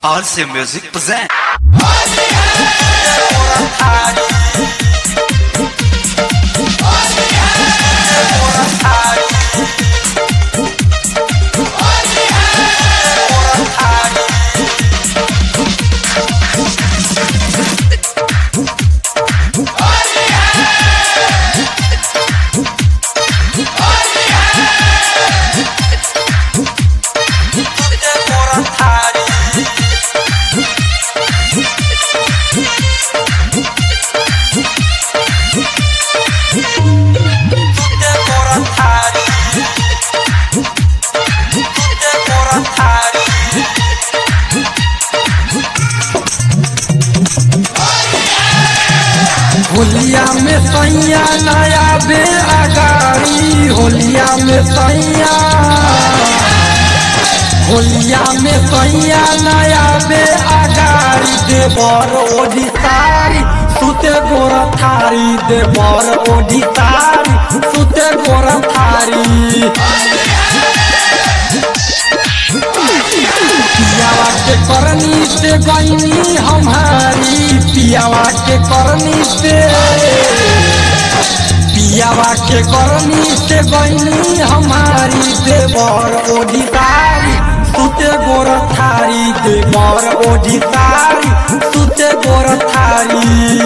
RC Music present. होलिया में सैया नया बे अगाड़ी होलिया में सैया नया बे अगाड़ी देवर ओढ़ी सारी सुते गोर थारी देवर ओढ़ी सारी सुते गोर थारी पियावा के करनी से गईनी हमारी पियावा के करनी से गईनी हमारी देवर ओढ़ी सारी सुते गोर थारी देवर ओढ़ी सारी सुते गोर थारी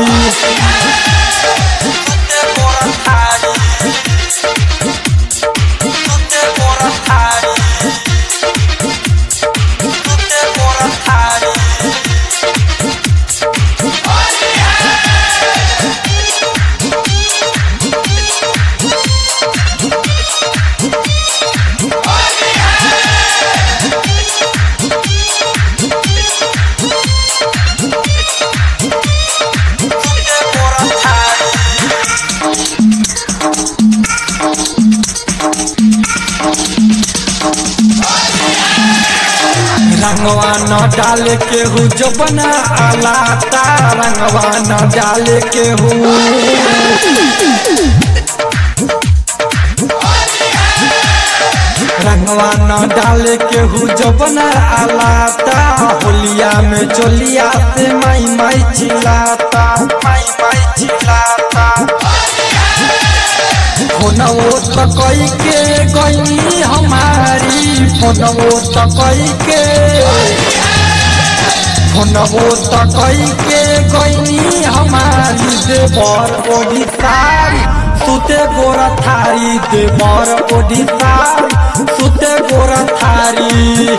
रंगवा न डाले के हूँ जो बना आलाता रंगवा न डाले के हूँ रंगवा न डाले के हूँ जो बना आलाता होलिया में चोलिया से माई माई चिल्लाता फोनवो तो कई के गईनी हमारी फोनवो तो कई के गईनी हमारी देवर ओढ़ी सारी सुते गोर थारी देवर ओढ़ी सारी सुते गोर थारी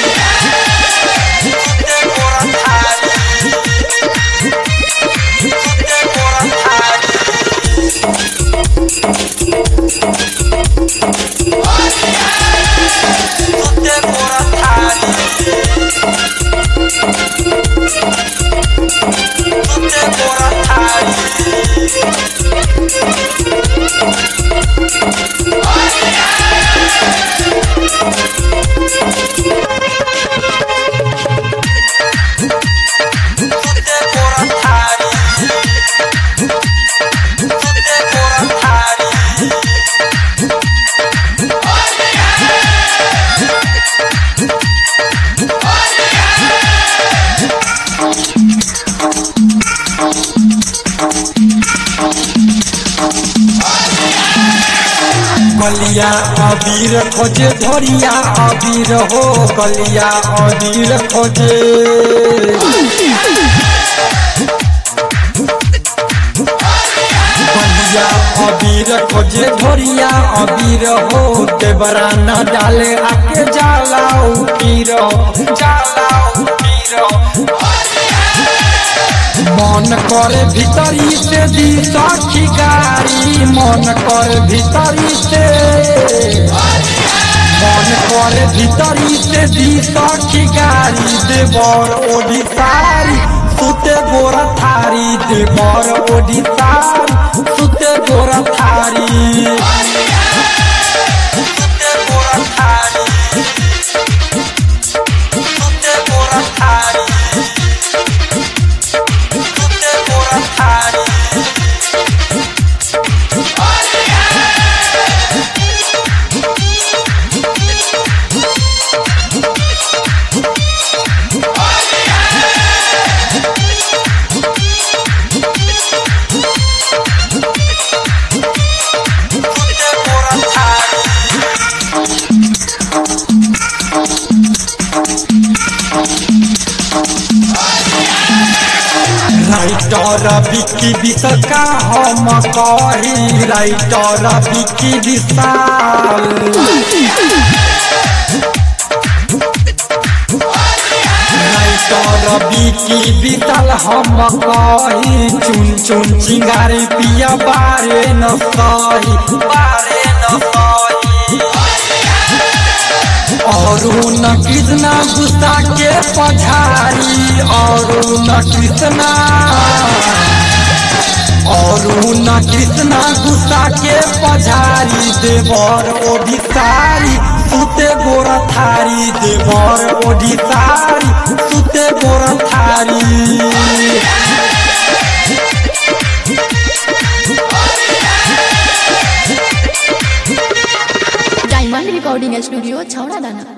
गलिया अबीर खोजे धोरिया अबीर हो गलिया अबीर खोजे गलिया अबीर खोजे धोरिया अबीर हो देवरा न डाले आके जाला उकीर मन करे भीतरी से दी साखी गारी मन करे भीतरी से दी साखी गारी देवर ओढ़ी सारी सुते गोर थारी देवर ओढ़ी सारी सुते गोर थारी राइटर विकी विशाखा हम कही राइटर विकी विशाल राइटर विकी विशाल हम कही चुन चुन चिंगारी पिया बारे न सही अरुण कृष्णा गुस्सा के पझारी अरुण कृष्णा गुस्सा के पझारी देवर ओडिसारी सुते गोरा थारी देवर ओडिसारी सुते गोरा थारी। डायमंड रिकॉर्डिंग स्टूडियो छौड़ा दाना।